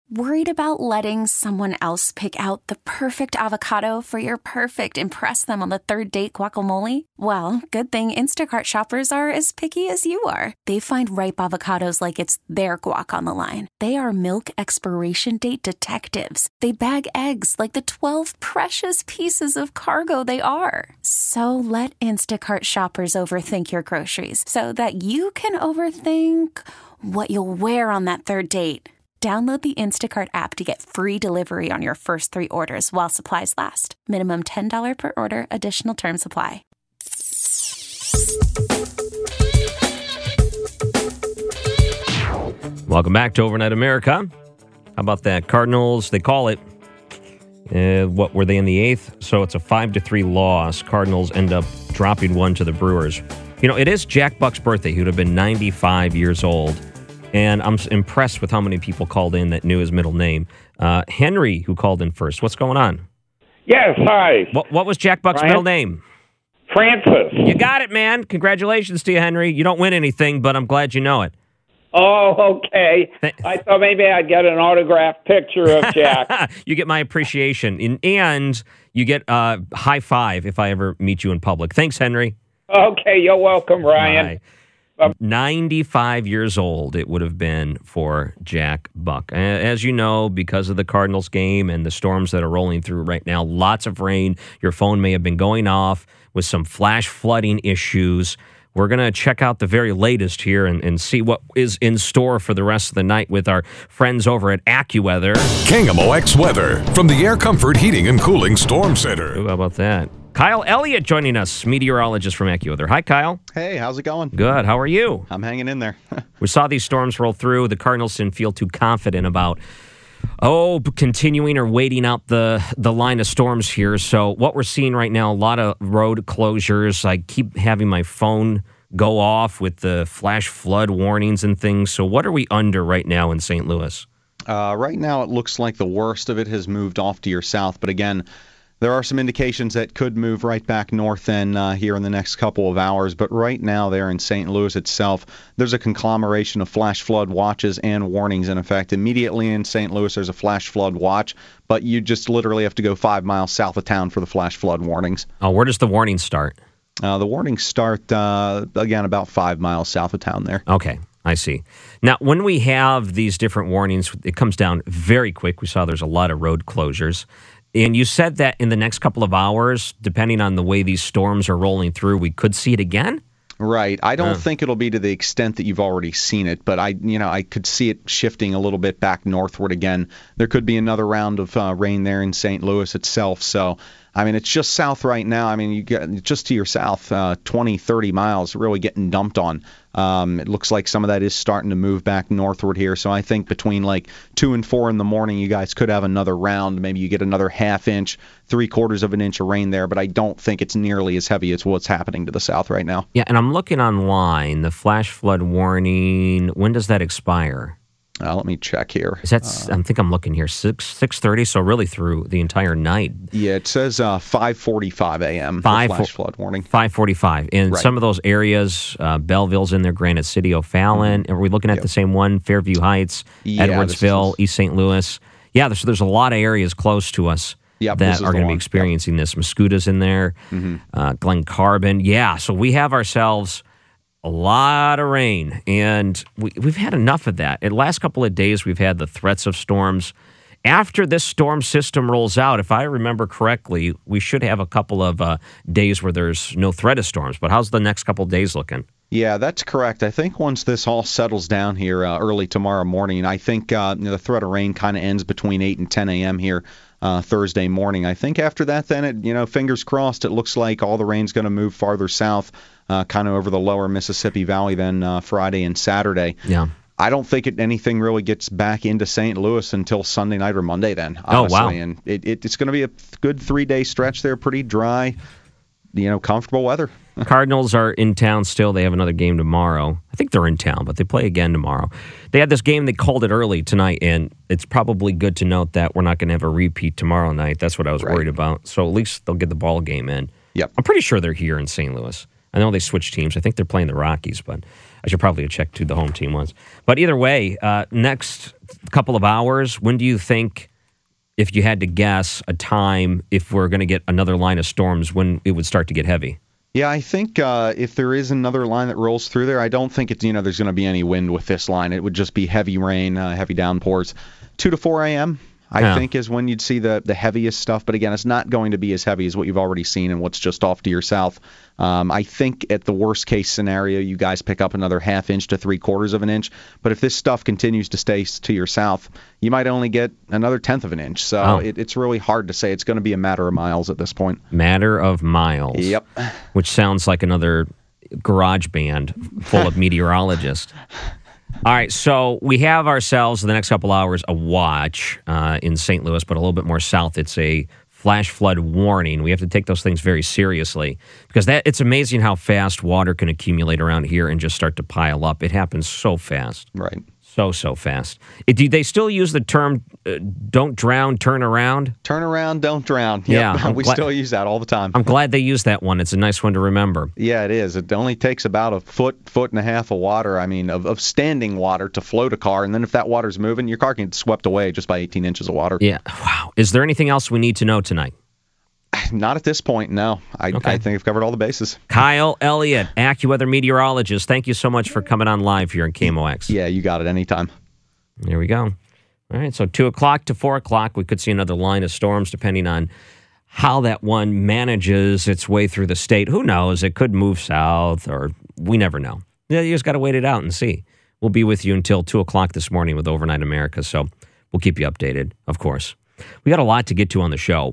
Worried about letting someone else pick out the perfect avocado for your perfect impress them on the third date guacamole? Well, good thing Instacart shoppers are as picky as you are. They find ripe avocados like it's their guac on the line. They are milk expiration date detectives. They bag eggs like the 12 precious pieces of cargo they are. So let Instacart shoppers overthink your groceries so that you can overthink what you'll wear on that third date. Download the Instacart app to get free delivery on your first 3 orders while supplies last. Minimum $10 per order. Additional terms apply. Welcome back to Overnight America. How about that? Cardinals, they call it. What were they in the 8th? So it's a 5-3 loss. Cardinals end up dropping one to the Brewers. You know, it is Jack Buck's birthday. He would have been 95 years old. And I'm impressed with how many people called in that knew his middle name. Henry, who called in first. What's going on? Yes, hi. What was Jack Buck's middle name? Francis. You got it, man. Congratulations to you, Henry. You don't win anything, but I'm glad you know it. Oh, okay. I thought maybe I'd get an autographed picture of Jack. You get my appreciation. And you get a high five if I ever meet you in public. Thanks, Henry. Okay, you're welcome, Ryan. Bye. 95 years old it would have been for Jack Buck. As you know, because of the Cardinals game and the storms that are rolling through right now, lots of rain. Your phone may have been going off with some flash flooding issues. We're going to check out the very latest here and see what is in store for the rest of the night with our friends over at AccuWeather. KMOX Weather from the Air Comfort Heating and Cooling Storm Center. Ooh, how about that? Kyle Elliott joining us, meteorologist from AccuWeather. Hi, Kyle. Hey, how's it going? Good. How are you? I'm hanging in there. We saw these storms roll through. The Cardinals didn't feel too confident about, continuing or waiting out the line of storms here. So what we're seeing right now, a lot of road closures. I keep having my phone go off with the flash flood warnings and things. So what are we under right now in St. Louis? Right now, it looks like the worst of it has moved off to your south. But again, there are some indications that could move right back north here in the next couple of hours. But right now there in St. Louis itself, there's a conglomeration of flash flood watches and warnings in effect. Immediately in St. Louis, there's a flash flood watch, but you just literally have to go 5 miles south of town for the flash flood warnings. Oh, where does the warning start? The warnings start, again, about 5 miles south of town there. Okay. I see. Now, when we have these different warnings, it comes down very quick. We saw there's a lot of road closures. And you said that in the next couple of hours, depending on the way these storms are rolling through, we could see it again? Right. I don't think it'll be to the extent that you've already seen it, but I could see it shifting a little bit back northward again. There could be another round of rain there in St. Louis itself. So, I mean, it's just south right now. I mean, you get just to your south, 20, 30 miles, really getting dumped on. It looks like some of that is starting to move back northward here. So I think between like 2 and 4 in the morning, you guys could have another round. Maybe you get another half inch, 3/4 of an inch of rain there. But I don't think it's nearly as heavy as what's happening to the south right now. Yeah, and I'm looking online. The flash flood warning, when does that expire? Let me check here. Is that, I think I'm looking here, 6:30, so really through the entire night. Yeah, it says 5:45 a.m. for flash flood warning. 5:45. In Right. some of those areas, Belleville's in there, Granite City, O'Fallon. Are we looking at the same one? Fairview Heights, Yeah, Edwardsville, East St. Louis. Yeah, there's a lot of areas close to us that are going to be experiencing this. Muscuta's in there, Glen Carbon. Yeah, so we have ourselves a lot of rain, and we've had enough of that. In the last couple of days, we've had the threats of storms. After this storm system rolls out, if I remember correctly, we should have a couple of days where there's no threat of storms. But how's the next couple of days looking? Yeah, that's correct. I think once this all settles down here early tomorrow morning, I think the threat of rain kind of ends between 8 and 10 a.m. here Thursday morning. I think after that, then, fingers crossed, it looks like all the rain's going to move farther south, kind of over the lower Mississippi Valley then Friday and Saturday. Yeah. I don't think anything really gets back into St. Louis until Sunday night or Monday then, honestly. Oh, wow. And it's going to be a good 3-day stretch there, pretty dry, comfortable weather. Cardinals are in town still. They have another game tomorrow. I think they're in town, but they play again tomorrow. They had this game, they called it early tonight, and it's probably good to note that we're not going to have a repeat tomorrow night. That's what I was worried about. So at least they'll get the ball game in. Yep. I'm pretty sure they're here in St. Louis. I know they switched teams. I think they're playing the Rockies, but I should probably have checked who the home team was. But either way, next couple of hours, when do you think, if you had to guess a time, if we're going to get another line of storms, when it would start to get heavy? Yeah, I think if there is another line that rolls through there, I don't think it's there's going to be any wind with this line. It would just be heavy rain, heavy downpours. 2 to 4 a.m., I think, is when you'd see the heaviest stuff. But again, it's not going to be as heavy as what you've already seen and what's just off to your south. I think at the worst case scenario, you guys pick up another ½ inch to 3/4 of an inch. But if this stuff continues to stay to your south, you might only get another 1/10 of an inch. So it's really hard to say. It's going to be a matter of miles at this point. Matter of miles. Yep. Which sounds like another garage band full of meteorologists. All right, so we have ourselves in the next couple hours a watch in St. Louis, but a little bit more south. It's a flash flood warning. We have to take those things very seriously because it's amazing how fast water can accumulate around here and just start to pile up. It happens so fast. Right. So fast. Do they still use the term don't drown, turn around? Turn around, don't drown. Yep. Yeah. We still use that all the time. I'm glad they use that one. It's a nice one to remember. Yeah, it is. It only takes about a foot and a half of water, of standing water to float a car. And then if that water's moving, your car can get swept away just by 18 inches of water. Yeah. Wow. Is there anything else we need to know tonight? Not at this point, no. I think I've covered all the bases. Kyle Elliott, AccuWeather meteorologist, thank you so much for coming on live here in KMOX. Yeah, you got it anytime. There we go. All right, so 2 o'clock to 4 o'clock, we could see another line of storms depending on how that one manages its way through the state. Who knows? It could move south, or we never know. Yeah, you just got to wait it out and see. We'll be with you until 2 o'clock this morning with Overnight America, so we'll keep you updated, of course. We got a lot to get to on the show.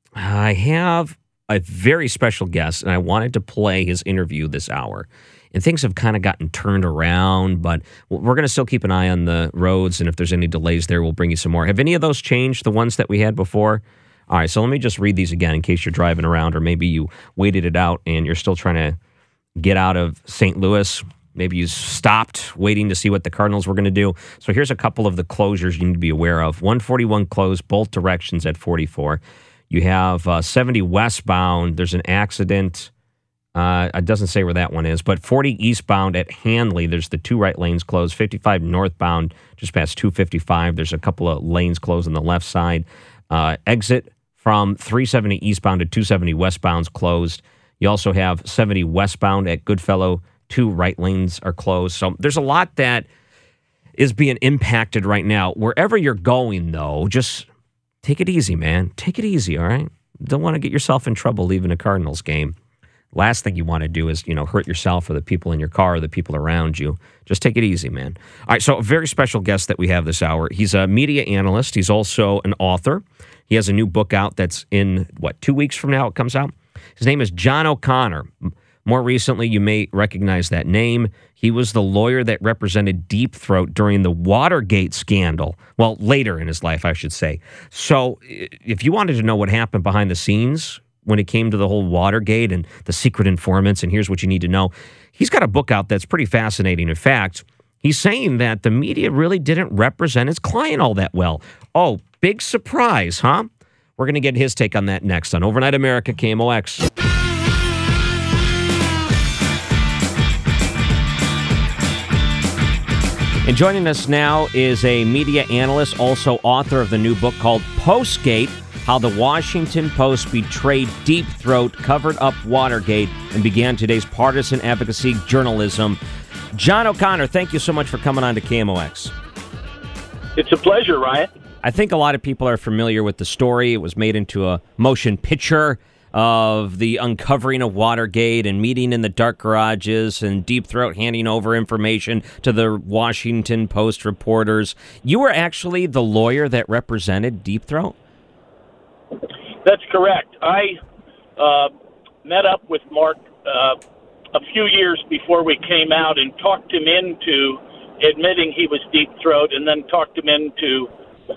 I have a very special guest, and I wanted to play his interview this hour. And things have kind of gotten turned around, but we're going to still keep an eye on the roads, and if there's any delays there, we'll bring you some more. Have any of those changed, the ones that we had before? All right, so let me just read these again in case you're driving around, or maybe you waited it out and you're still trying to get out of St. Louis. Maybe you stopped waiting to see what the Cardinals were going to do. So here's a couple of the closures you need to be aware of. 141 closed, both directions at 44. You have 70 westbound. There's an accident. It doesn't say where that one is, but 40 eastbound at Handley. There's the 2 right lanes closed. 55 northbound, just past 255. There's a couple of lanes closed on the left side. Exit from 370 eastbound to 270 westbound's closed. You also have 70 westbound at Goodfellow. 2 right lanes are closed. So there's a lot that is being impacted right now. Wherever you're going, though, just take it easy, man. Take it easy, all right? Don't want to get yourself in trouble leaving a Cardinals game. Last thing you want to do is, hurt yourself or the people in your car or the people around you. Just take it easy, man. All right, so a very special guest that we have this hour. He's a media analyst. He's also an author. He has a new book out that's in, 2 weeks from now it comes out? His name is John O'Connor. More recently, you may recognize that name. He was the lawyer that represented Deep Throat during the Watergate scandal. Well, later in his life, I should say. So if you wanted to know what happened behind the scenes when it came to the whole Watergate and the secret informants, and here's what you need to know, he's got a book out that's pretty fascinating. In fact, he's saying that the media really didn't represent his client all that well. Oh, big surprise, huh? We're going to get his take on that next on Overnight America, KMOX. And joining us now is a media analyst, also author of the new book called Postgate, How the Washington Post Betrayed Deep Throat, Covered Up Watergate, and Began Today's Partisan Advocacy Journalism. John O'Connor, thank you so much for coming on to KMOX. It's a pleasure, Ryan. I think a lot of people are familiar with the story. It was made into a motion picture of the uncovering of Watergate and meeting in the dark garages and Deep Throat handing over information to the Washington Post reporters. You were actually the lawyer that represented Deep Throat? That's correct. I met up with Mark a few years before we came out and talked him into admitting he was Deep Throat, and then talked him into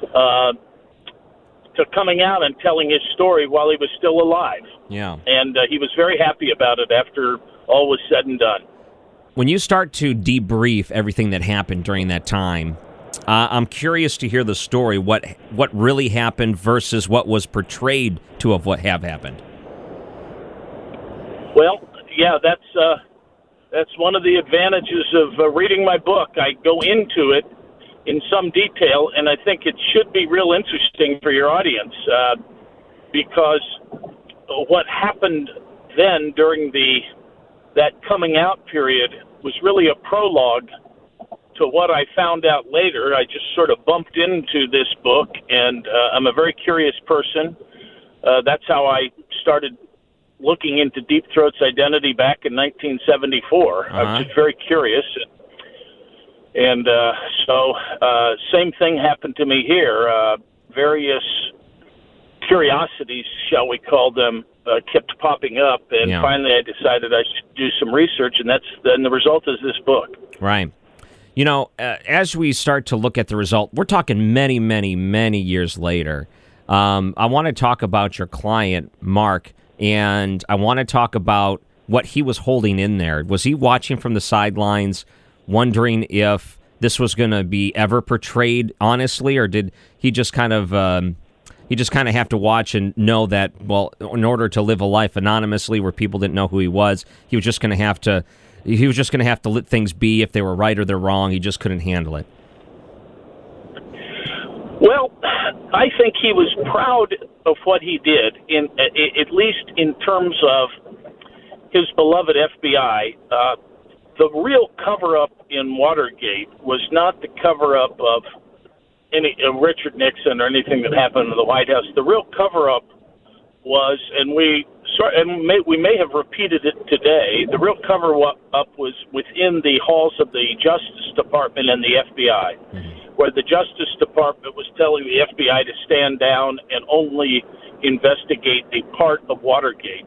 to coming out and telling his story while he was still alive. Yeah. And he was very happy about it after all was said and done. When you start to debrief everything that happened during that time, I'm curious to hear the story, what really happened versus what was portrayed to have happened. Well, yeah, that's That's one of the advantages of reading my book. I go into it in some detail, and I think it should be real interesting for your audience because what happened then during that coming out period was really a prologue to what I found out later. I just sort of bumped into this book, and I'm a very curious person. That's how I started looking into Deep Throat's identity back in 1974. I was just very curious. And so same thing happened to me here. Various curiosities, shall we call them, kept popping up. And finally I decided I should do some research, and then the result is this book. Right. You know, as we start to look at the result, we're talking many, many, many years later. I want to talk about your client, Mark, and I want to talk about what he was holding in there. Was he watching from the sidelines, wondering if this was going to be ever portrayed honestly, or did he just kind of have to watch and know that, well, in order to live a life anonymously where people didn't know who he was, he was just going to have to let things be. If they were right or they're wrong, he just couldn't handle it? Well, I think he was proud of what he did, at least in terms of his beloved FBI. The real cover-up in Watergate was not the cover-up of any Richard Nixon or anything that happened in the White House. The real cover-up was, and we may have repeated it today, the real cover-up was within the halls of the Justice Department and the FBI, where the Justice Department was telling the FBI to stand down and only investigate a part of Watergate.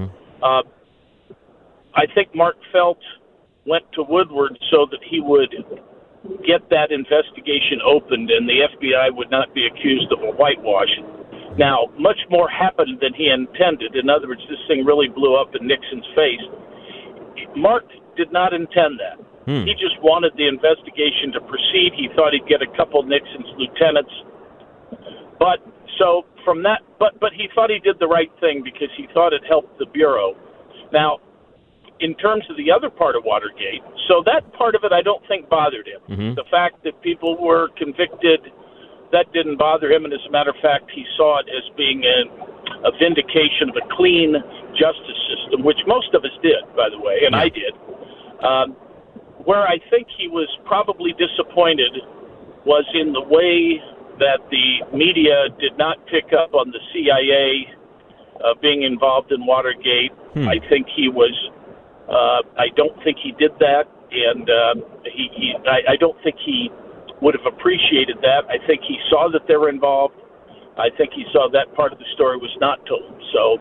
I think Mark Felt went to Woodward so that he would get that investigation opened and the FBI would not be accused of a whitewash. Now, much more happened than he intended. In other words, this thing really blew up in Nixon's face. Mark did not intend that. He just wanted the investigation to proceed. He thought he'd get a couple of Nixon's lieutenants. But he thought he did the right thing because he thought it helped the Bureau. Now, in terms of the other part of Watergate, so that part of it I don't think bothered him. The fact that people were convicted, that didn't bother him, and as a matter of fact, he saw it as being a vindication of a clean justice system, which most of us did, by the way, and I did. Where I think he was probably disappointed was in the way that the media did not pick up on the CIA being involved in Watergate. I think he was... I don't think he did that, and I don't think he would have appreciated that. I think he saw that they were involved. I think he saw that part of the story was not told. So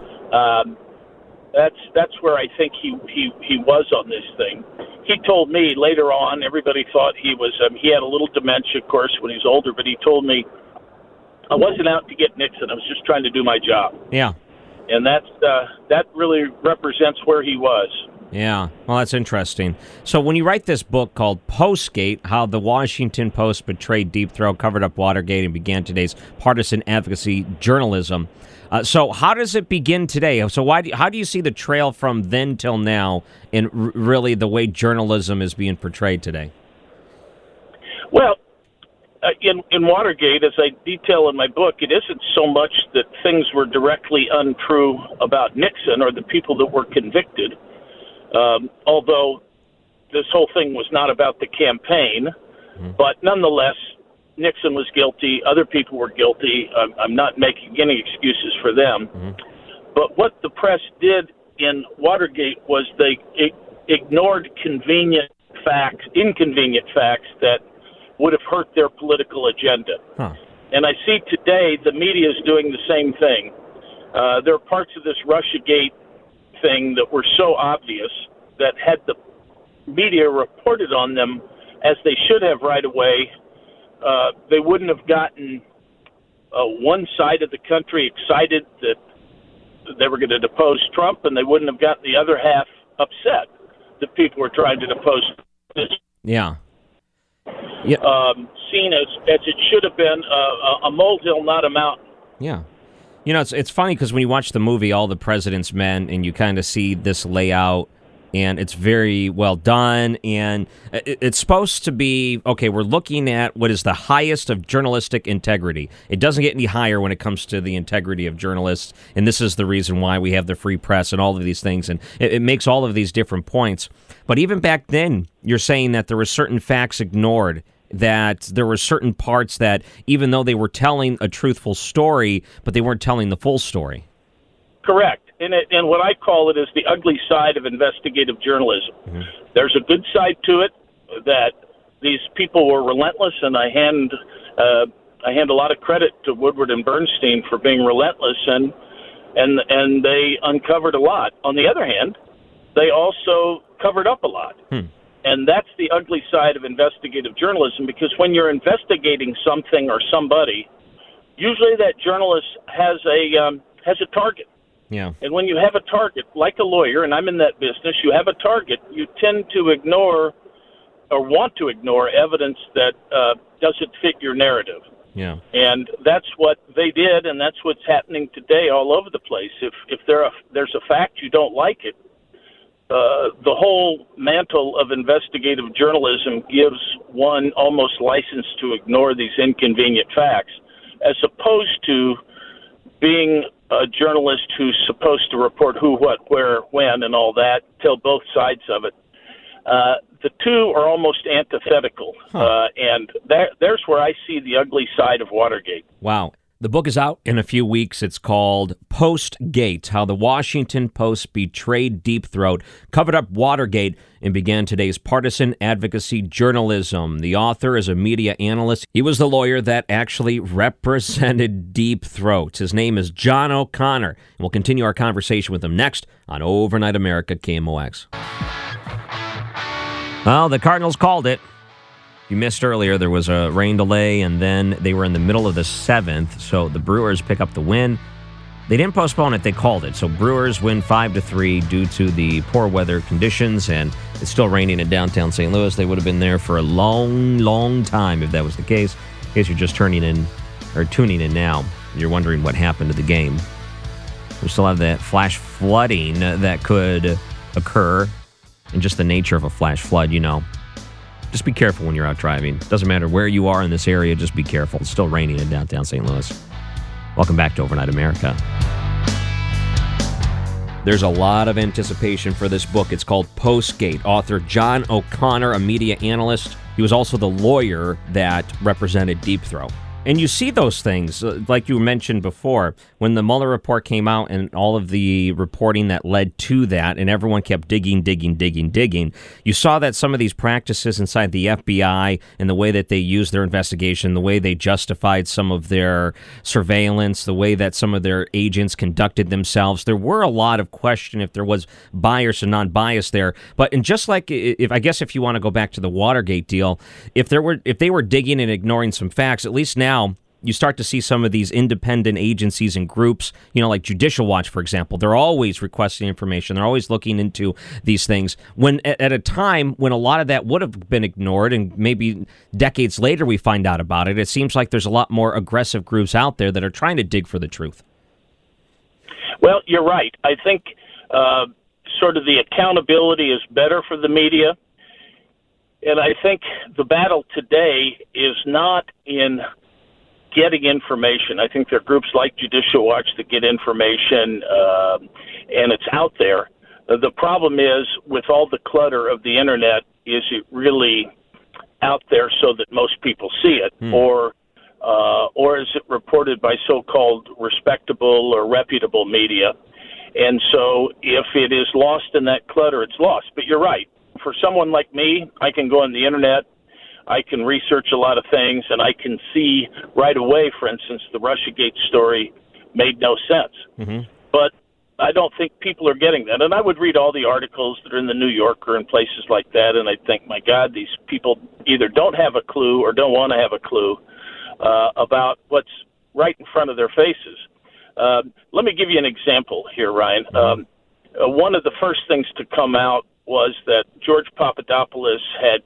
that's where I think he was on this thing. He told me later on, everybody thought he was, he had a little dementia, of course, when he was older, but he told me, I wasn't out to get Nixon. I was just trying to do my job. Yeah. And that really represents where he was. Yeah, well, that's interesting. So when you write this book called Postgate, How the Washington Post Betrayed Deep Throat, Covered Up Watergate, and Began Today's Partisan Advocacy Journalism, so how does it begin today? So how do you see the trail from then till now in really the way journalism is being portrayed today? Well, in Watergate, as I detail in my book, it isn't so much that things were directly untrue about Nixon or the people that were convicted, although this whole thing was not about the campaign. But nonetheless, Nixon was guilty. Other people were guilty. I'm not making any excuses for them. But what the press did in Watergate was they ignored inconvenient facts that would have hurt their political agenda. And I see today the media is doing the same thing. There are parts of this Russiagate thing that were so obvious that had the media reported on them as they should have right away, they wouldn't have gotten one side of the country excited that they were going to depose Trump, and they wouldn't have gotten the other half upset that people were trying to depose Trump. Seen as it should have been a molehill, not a mountain. Yeah. You know, it's funny because when you watch the movie All the President's Men and you kind of see this layout and it's very well done, and it's supposed to be, okay, we're looking at what is the highest of journalistic integrity. It doesn't get any higher when it comes to the integrity of journalists, and this is the reason why we have the free press and all of these things, and it makes all of these different points. But even back then, you're saying that there were certain facts ignored, that there were certain parts that, even though they were telling a truthful story, but they weren't telling the full story. Correct. And what I call it is the ugly side of investigative journalism. Mm-hmm. There's a good side to it, that these people were relentless, and I hand a lot of credit to Woodward and Bernstein for being relentless, and they uncovered a lot. On the other hand, they also covered up a lot. And that's the ugly side of investigative journalism, because when you're investigating something or somebody, usually that journalist has a target. Yeah. And when you have a target, like a lawyer, and I'm in that business, you have a target, you tend to ignore or want to ignore evidence that doesn't fit your narrative. Yeah. And that's what they did, and that's what's happening today all over the place. If there's a fact you don't like it, the whole mantle of investigative journalism gives one almost license to ignore these inconvenient facts, as opposed to being a journalist who's supposed to report who, what, where, when, and all that, tell both sides of it. The two are almost antithetical, and there's where I see the ugly side of Watergate. Wow. The book is out in a few weeks. It's called Postgate, How the Washington Post Betrayed Deep Throat, Covered Up Watergate, and began today's partisan advocacy journalism. The author is a media analyst. He was the lawyer that actually represented Deep Throat. His name is John O'Connor, and we'll continue our conversation with him next on Overnight America KMOX. Well, the Cardinals called it. You missed earlier, there was a rain delay, and then they were in the middle of the 7th, so the Brewers pick up the win. They didn't postpone it, they called it. So Brewers win 5-3 due to the poor weather conditions, and it's still raining in downtown St. Louis. They would have been there for a long, long time if that was the case. In case you're just tuning in now, you're wondering what happened to the game. We still have that flash flooding that could occur, and just the nature of a flash flood, you know. Just be careful when you're out driving. Doesn't matter where you are in this area, just be careful. It's still raining in downtown St. Louis. Welcome back to Overnight America. There's a lot of anticipation for this book. It's called Postgate. Author John O'Connor, a media analyst. He was also the lawyer that represented Deep Throat. And you see those things, like you mentioned before, when the Mueller report came out and all of the reporting that led to that, and everyone kept digging. You saw that some of these practices inside the FBI and the way that they used their investigation, the way they justified some of their surveillance, the way that some of their agents conducted themselves, there were a lot of question if there was bias or non-bias there. But and just like if you want to go back to the Watergate deal, if they were digging and ignoring some facts, at least now you start to see some of these independent agencies and groups, like Judicial Watch, for example. They're always requesting information. They're always looking into these things. When at a time when a lot of that would have been ignored, and maybe decades later we find out about it, it seems like there's a lot more aggressive groups out there that are trying to dig for the truth. Well, you're right. I think sort of the accountability is better for the media. And I think the battle today is not in getting information. I think there are groups like Judicial Watch that get information, and it's out there. The problem is, with all the clutter of the internet, is it really out there so that most people see it, or is it reported by so-called respectable or reputable media? And so if it is lost in that clutter, it's lost. But you're right. For someone like me, I can go on the internet, I can research a lot of things, and I can see right away, for instance, the Russiagate story made no sense. Mm-hmm. But I don't think people are getting that. And I would read all the articles that are in the New Yorker and places like that, and I think, my God, these people either don't have a clue or don't want to have a clue about what's right in front of their faces. Let me give you an example here, Ryan. One of the first things to come out was that George Papadopoulos had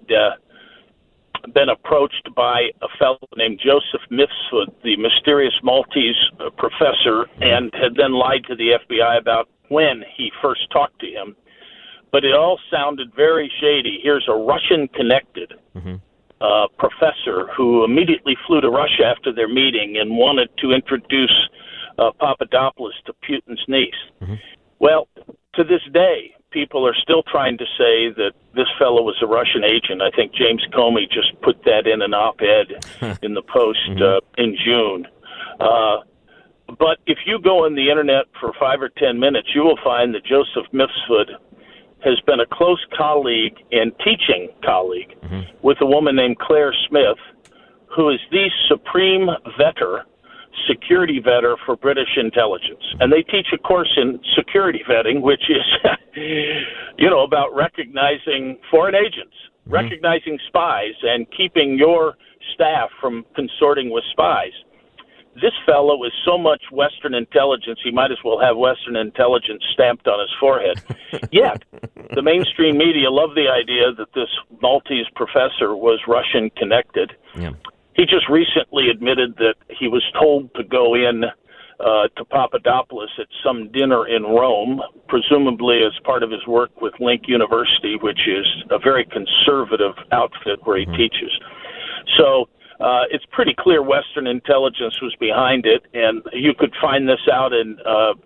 been approached by a fellow named Joseph Mifsud, the mysterious Maltese professor, and had then lied to the FBI about when he first talked to him. but it all sounded very shady. Here's a Russian-connected professor who immediately flew to Russia after their meeting and wanted to introduce Papadopoulos to Putin's niece. Well, to this day, people are still trying to say that this fellow was a Russian agent. I think James Comey just put that in an op-ed in the Post in June. But if you go on the Internet for 5 or 10 minutes, you will find that Joseph Mifsud has been a close colleague and teaching colleague with a woman named Claire Smith, who is the supreme security vetter for British intelligence. And they teach a course in security vetting, which is, about recognizing foreign agents, recognizing spies, and keeping your staff from consorting with spies. This fellow is so much Western intelligence, he might as well have Western intelligence stamped on his forehead. Yet, the mainstream media love the idea that this Maltese professor was Russian-connected. Yeah. He just recently admitted that he was told to go in to Papadopoulos at some dinner in Rome, presumably as part of his work with Link University, which is a very conservative outfit where he teaches. So it's pretty clear Western intelligence was behind it, and you could find this out in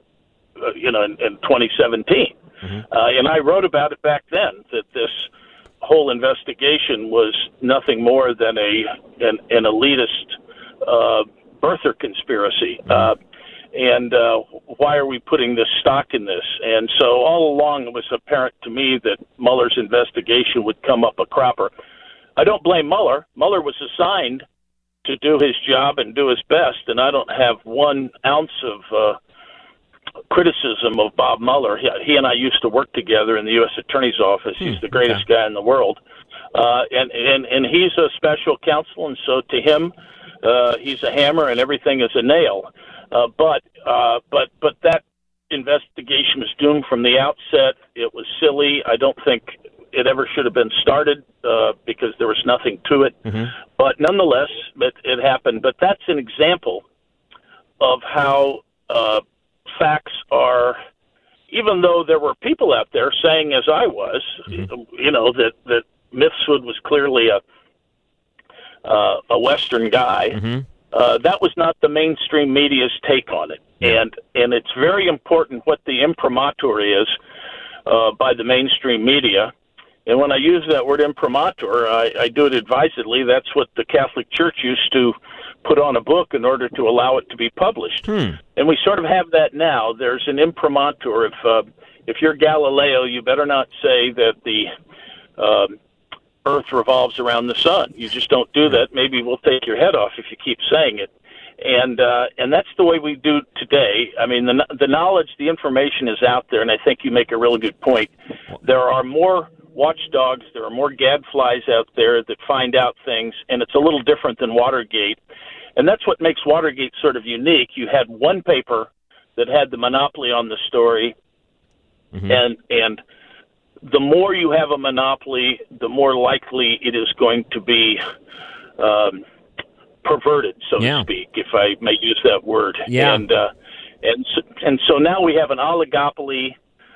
2017. And I wrote about it back then, that this whole investigation was nothing more than an elitist birther conspiracy. And why are we putting this stock in this? And so all along it was apparent to me that Mueller's investigation would come up a cropper. I don't blame Mueller. Mueller was assigned to do his job and do his best, and I don't have 1 ounce of criticism of Bob Mueller. He and I used to work together in the U.S. Attorney's Office. He's the greatest guy in the world. And he's a special counsel, and so to him, he's a hammer and everything is a nail. But that investigation was doomed from the outset. It was silly. I don't think it ever should have been started because there was nothing to it. But nonetheless, it happened. But that's an example of how facts are, even though there were people out there saying, as I was, that Mifsud was clearly a Western guy. That was not the mainstream media's take on it. And it's very important what the imprimatur is by the mainstream media. And when I use that word imprimatur, I do it advisedly. That's what the Catholic Church used to put on a book in order to allow it to be published. And we sort of have that now. There's an imprimatur. If you're Galileo, you better not say that the Earth revolves around the sun. You just don't do that. Maybe we'll take your head off if you keep saying it. And that's the way we do today. I mean, the knowledge, the information is out there, and I think you make a really good point. There are more watchdogs, there are more gadflies out there that find out things, and it's a little different than Watergate. And that's what makes Watergate sort of unique. You had one paper that had the monopoly on the story, and the more you have a monopoly, the more likely it is going to be perverted, so to speak, if I may use that word. And so now we have an oligopoly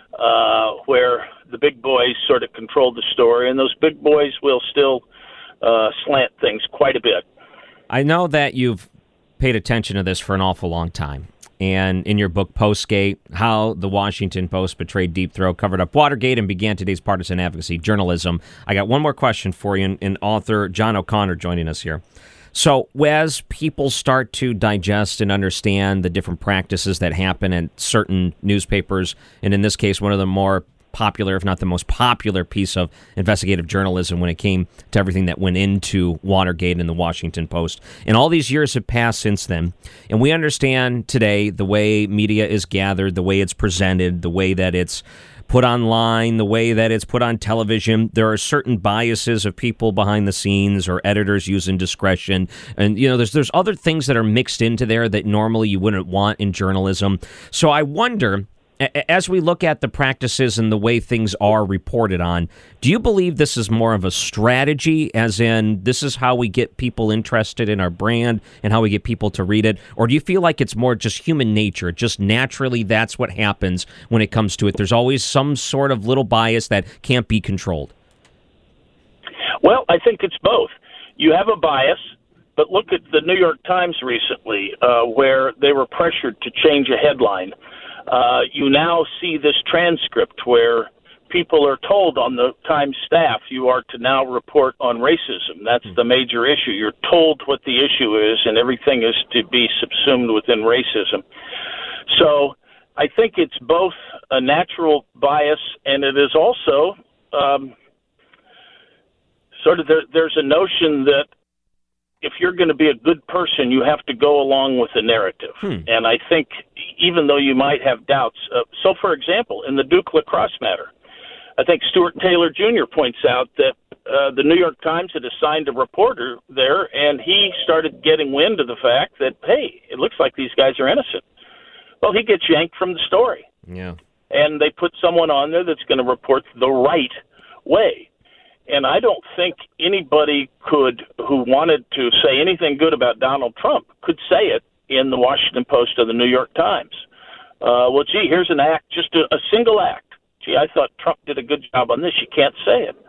where the big boys sort of control the story, and those big boys will still slant things quite a bit. I know that you've paid attention to this for an awful long time. And in your book, Postgate, How the Washington Post Betrayed Deep Throat, covered up Watergate and began today's partisan advocacy journalism. I got one more question for you, and author John O'Connor joining us here. So as people start to digest and understand the different practices that happen in certain newspapers, and in this case, one of the more popular, if not the most popular piece of investigative journalism when it came to everything that went into Watergate and the Washington Post. And all these years have passed since then. And we understand today the way media is gathered, the way it's presented, the way that it's put online, the way that it's put on television. There are certain biases of people behind the scenes or editors using discretion. And, there's other things that are mixed into there that normally you wouldn't want in journalism. So I wonder, As we look at the practices and the way things are reported on, do you believe this is more of a strategy, as in this is how we get people interested in our brand and how we get people to read it? Or do you feel like it's more just human nature? Just naturally, that's what happens when it comes to it. There's always some sort of little bias that can't be controlled. Well, I think it's both. You have a bias, but look at the New York Times recently, where they were pressured to change a headline. You now see this transcript where people are told on the Times staff, you are to now report on racism. That's the major issue. You're told what the issue is, and everything is to be subsumed within racism. So I think it's both a natural bias, and it is also there's a notion that if you're going to be a good person, you have to go along with the narrative. And I think even though you might have doubts, so for example, in the Duke lacrosse matter, I think Stuart Taylor Jr. points out that the New York Times had assigned a reporter there, and he started getting wind of the fact that, hey, it looks like these guys are innocent. Well, he gets yanked from the story. Yeah. And they put someone on there that's going to report the right way. And I don't think anybody who wanted to say anything good about Donald Trump could say it in the Washington Post or the New York Times. Well, gee, here's an act, just a single act. Gee, I thought Trump did a good job on this. You can't say it.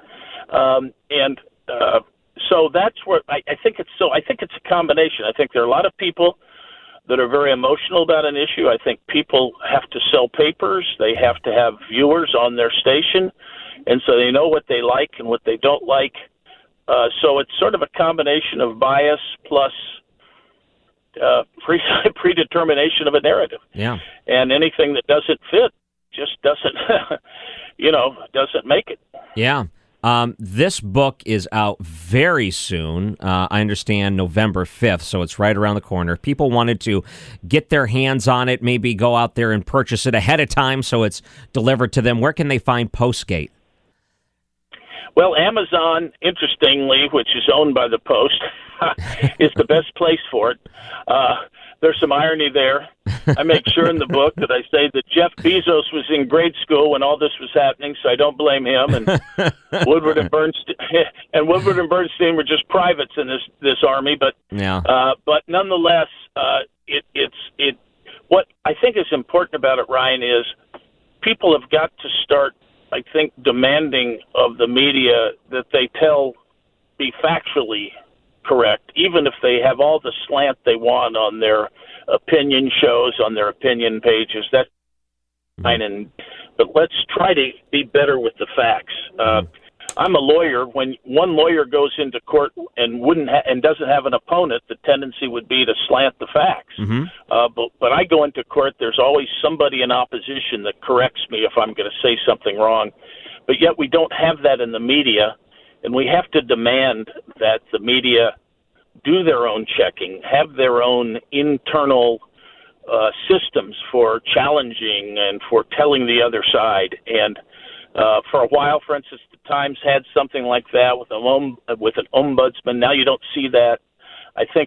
So that's where I think it's so. I think it's a combination. I think there are a lot of people that are very emotional about an issue. I think people have to sell papers. They have to have viewers on their station. And so they know what they like and what they don't like. So it's sort of a combination of bias plus predetermination of a narrative. Yeah. And anything that doesn't fit just doesn't, doesn't make it. Yeah. This book is out very soon. I understand November 5th, so it's right around the corner. If people wanted to get their hands on it, maybe go out there and purchase it ahead of time so it's delivered to them, where can they find Postgate? Well, Amazon, interestingly, which is owned by the Post, is the best place for it. There's some irony there. I make sure in the book that I say that Jeff Bezos was in grade school when all this was happening, so I don't blame him. And Woodward and Bernstein were just privates in this army. But nonetheless, what I think is important about it, Ryan, is people have got to start, I think, demanding of the media that they be factually correct, even if they have all the slant they want on their opinion shows, on their opinion pages. That's fine, but let's try to be better with the facts. I'm a lawyer. When one lawyer goes into court and doesn't have an opponent, the tendency would be to slant the facts. But I go into court, there's always somebody in opposition that corrects me if I'm going to say something wrong. But yet we don't have that in the media, and we have to demand that the media do their own checking, have their own internal systems for challenging and for telling the other side. And for a while, for instance, the Times had something like that with an ombudsman. Now you don't see that. I think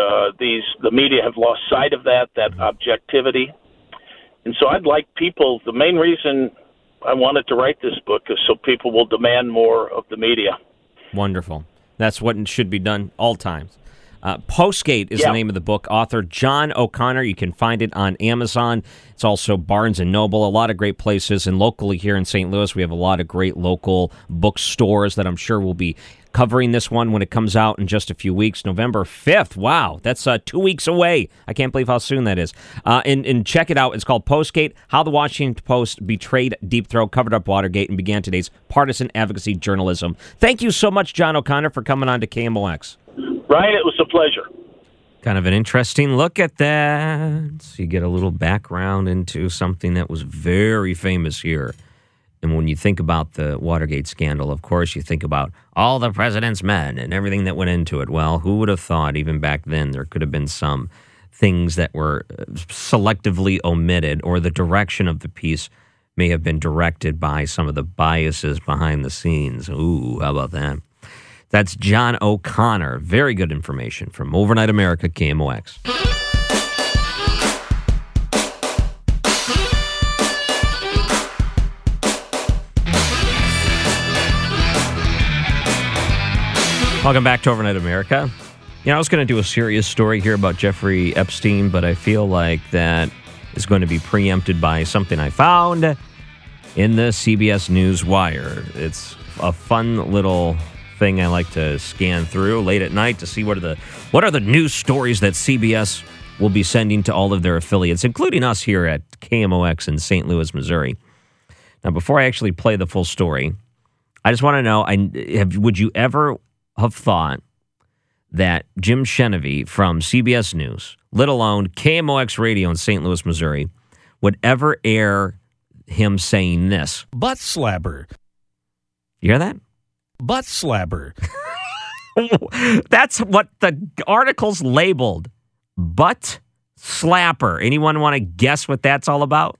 the media have lost sight of that objectivity. And so I'd like people, the main reason I wanted to write this book is so people will demand more of the media. Wonderful. That's what should be done all times. Postgate is the name of the book. Author John O'Connor. You can find it on Amazon. It's also Barnes & Noble, a lot of great places. And locally here in St. Louis, we have a lot of great local bookstores that I'm sure will be covering this one when it comes out in just a few weeks. November 5th. Wow, that's 2 weeks away. I can't believe how soon that is. And check it out. It's called Postgate, How the Washington Post Betrayed Deep Throat, Covered Up Watergate, and Began Today's Partisan Advocacy Journalism. Thank you so much, John O'Connor, for coming on to KMOX. Ryan, it was a pleasure. Kind of an interesting look at that. So you get a little background into something that was very famous here. And when you think about the Watergate scandal, of course, you think about all the president's men and everything that went into it. Well, who would have thought even back then there could have been some things that were selectively omitted, or the direction of the piece may have been directed by some of the biases behind the scenes. Ooh, how about that? That's John O'Connor. Very good information from Overnight America, KMOX. Welcome back to Overnight America. I was going to do a serious story here about Jeffrey Epstein, but I feel like that is going to be preempted by something I found in the CBS News Wire. It's a fun little thing I like to scan through late at night to see what are the news stories that CBS will be sending to all of their affiliates, including us here at KMOX in St. Louis, Missouri. Now, before I actually play the full story, I just want to know, would you ever have thought that Jim Chenevey from CBS News, let alone KMOX Radio in St. Louis, Missouri, would ever air him saying this? Butt slapper. You hear that? Butt slapper. That's what the article's labeled. Butt slapper. Anyone want to guess what that's all about?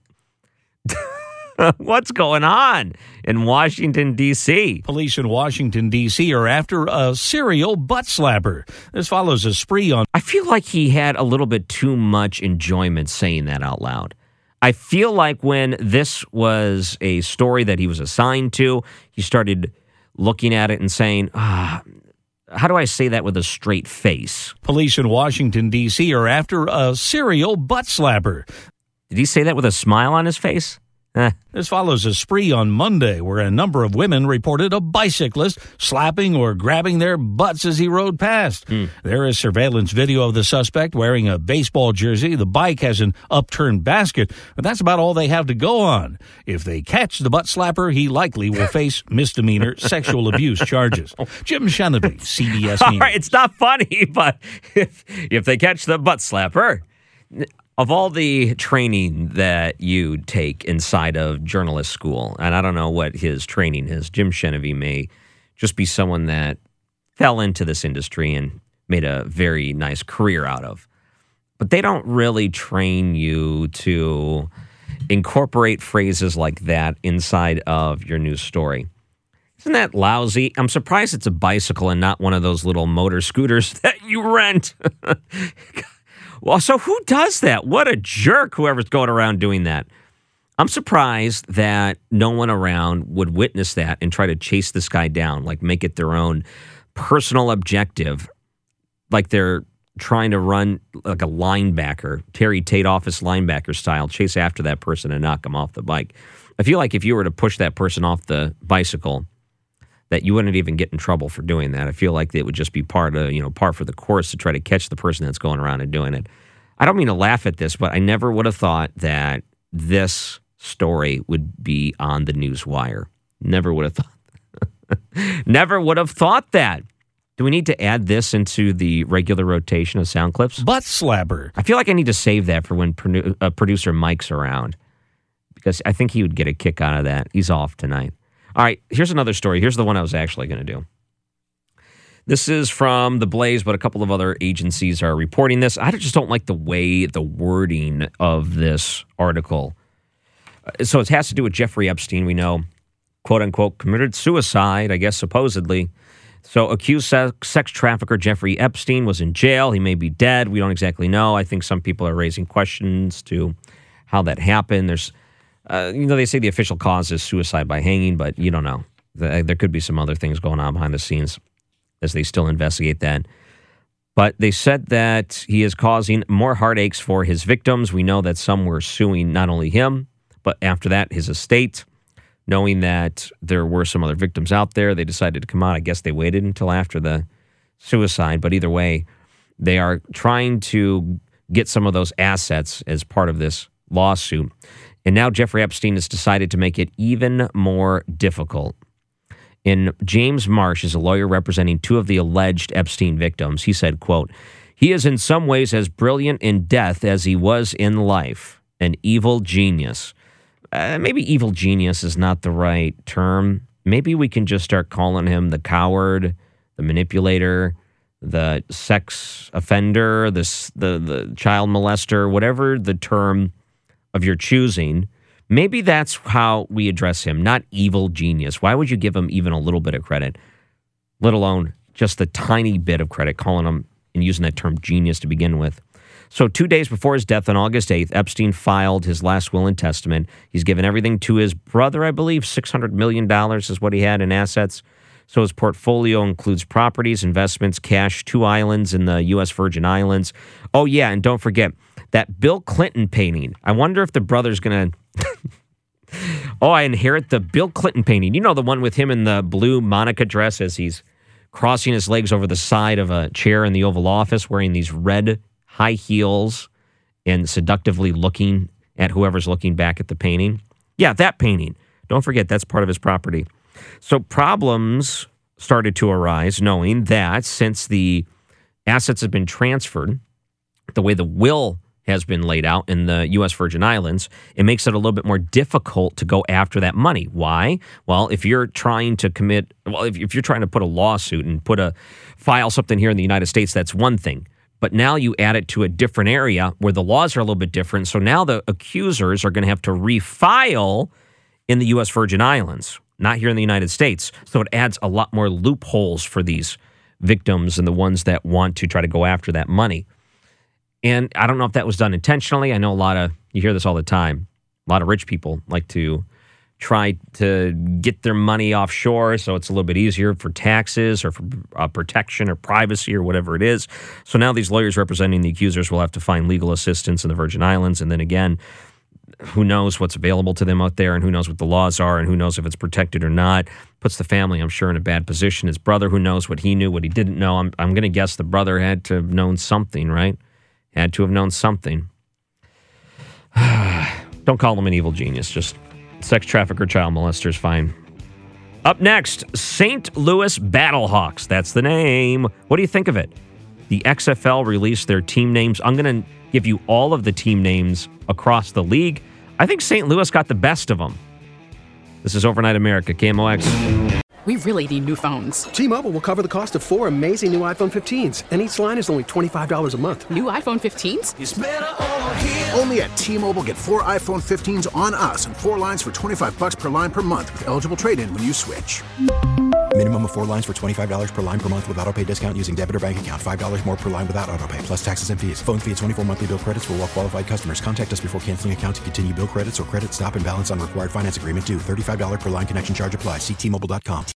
What's going on in Washington, D.C.? Police in Washington, D.C. are after a serial butt slapper. This follows a spree on... I feel like he had a little bit too much enjoyment saying that out loud. I feel like when this was a story that he was assigned to, he started looking at it and saying, how do I say that with a straight face? Police in Washington, D.C. are after a serial butt slapper. Did he say that with a smile on his face? This follows a spree on Monday where a number of women reported a bicyclist slapping or grabbing their butts as he rode past. There is surveillance video of the suspect wearing a baseball jersey. The bike has an upturned basket, but that's about all they have to go on. If they catch the butt slapper, he likely will face misdemeanor sexual abuse charges. Jim Chenevey, CBS News. All right, it's not funny, but if they catch the butt slapper... Of all the training that you take inside of journalist school, and I don't know what his training is, Jim Chenevey may just be someone that fell into this industry and made a very nice career out of. But they don't really train you to incorporate phrases like that inside of your news story. Isn't that lousy? I'm surprised it's a bicycle and not one of those little motor scooters that you rent. Well, so who does that? What a jerk, whoever's going around doing that. I'm surprised that no one around would witness that and try to chase this guy down, like make it their own personal objective, like they're trying to run like a linebacker, Terry Tate office linebacker style, chase after that person and knock him off the bike. I feel like if you were to push that person off the bicycle, that you wouldn't even get in trouble for doing that. I feel like it would just be par for the course to try to catch the person that's going around and doing it. I don't mean to laugh at this, but I never would have thought that this story would be on the news wire. Never would have thought. Never would have thought that. Do we need to add this into the regular rotation of sound clips? Butt slapper. I feel like I need to save that for when producer Mike's around, because I think he would get a kick out of that. He's off tonight. All right, here's another story. Here's the one I was actually going to do. This is from The Blaze, but a couple of other agencies are reporting this. I just don't like the wording of this article. So it has to do with Jeffrey Epstein. We know, quote unquote, committed suicide, I guess, supposedly. So accused sex trafficker Jeffrey Epstein was in jail. He may be dead. We don't exactly know. I think some people are raising questions to how that happened. There's they say the official cause is suicide by hanging, but you don't know. There could be some other things going on behind the scenes as they still investigate that. But they said that he is causing more heartaches for his victims. We know that some were suing not only him, but after that, his estate. Knowing that there were some other victims out there, they decided to come out. I guess they waited until after the suicide. But either way, they are trying to get some of those assets as part of this lawsuit. And now Jeffrey Epstein has decided to make it even more difficult. And James Marsh is a lawyer representing two of the alleged Epstein victims. He said, quote, "He is in some ways as brilliant in death as he was in life, an evil genius." Maybe evil genius is not the right term. Maybe we can just start calling him the coward, the manipulator, the sex offender, the child molester, whatever the term of your choosing. Maybe that's how we address him, not evil genius. Why would you give him even a little bit of credit, let alone just the tiny bit of credit, calling him and using that term genius to begin with? So 2 days before his death on August 8th, Epstein filed his last will and testament. He's given everything to his brother, I believe. $600 million is what he had in assets. So his portfolio includes properties, investments, cash, 2 islands in the U.S. Virgin Islands. Oh, yeah, and don't forget that Bill Clinton painting. I wonder if the brother's going to... I inherit the Bill Clinton painting. You know, the one with him in the blue Monica dress as he's crossing his legs over the side of a chair in the Oval Office, wearing these red high heels and seductively looking at whoever's looking back at the painting. Yeah, that painting. Don't forget, that's part of his property. So problems started to arise, knowing that since the assets have been transferred, the way the will has been laid out in the U.S. Virgin Islands, it makes it a little bit more difficult to go after that money. Why? Well, if you're trying to if you're trying to put a lawsuit and file something here in the United States, that's one thing. But now you add it to a different area where the laws are a little bit different. So now the accusers are going to have to refile in the U.S. Virgin Islands, not here in the United States. So it adds a lot more loopholes for these victims and the ones that want to try to go after that money. And I don't know if that was done intentionally. I know you hear this all the time. A lot of rich people like to try to get their money offshore so it's a little bit easier for taxes or for protection or privacy or whatever it is. So now these lawyers representing the accusers will have to find legal assistance in the Virgin Islands. And then again, who knows what's available to them out there and who knows what the laws are and who knows if it's protected or not. Puts the family, I'm sure, in a bad position. His brother, who knows what he knew, what he didn't know. I'm going to guess the brother had to have known something, right? Had to have known something. Don't call him an evil genius. Just sex trafficker, child molester is fine. Up next, St. Louis Battlehawks. That's the name. What do you think of it? The XFL released their team names. I'm going to give you all of the team names across the league. I think St. Louis got the best of them. This is Overnight America, KMOX. We really need new phones. T-Mobile will cover the cost of 4 amazing new iPhone 15s, and each line is only $25 a month. New iPhone 15s? It's better over here. Only at T-Mobile, get 4 iPhone 15s on us and 4 lines for $25 per line per month with eligible trade-in when you switch. Minimum of 4 lines for $25 per line per month with autopay discount using debit or bank account. $5 more per line without autopay, plus taxes and fees. Phone fee at 24 monthly bill credits for well-qualified customers. Contact us before canceling account to continue bill credits or credit stop and balance on required finance agreement due. $35 per line connection charge applies. See T-Mobile.com.